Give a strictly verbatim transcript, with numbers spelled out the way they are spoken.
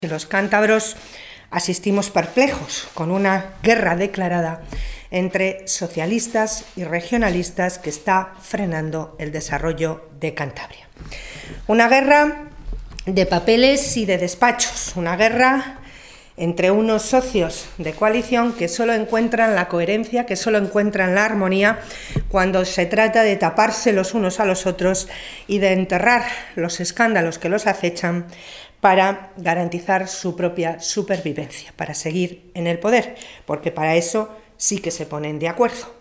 Los cántabros asistimos perplejos con una guerra declarada entre socialistas y regionalistas que está frenando el desarrollo de Cantabria. Una guerra de papeles y de despachos, una guerra entre unos socios de coalición que solo encuentran la coherencia, que solo encuentran la armonía cuando se trata de taparse los unos a los otros y de enterrar los escándalos que los acechan para garantizar su propia supervivencia, para seguir en el poder, porque para eso sí que se ponen de acuerdo.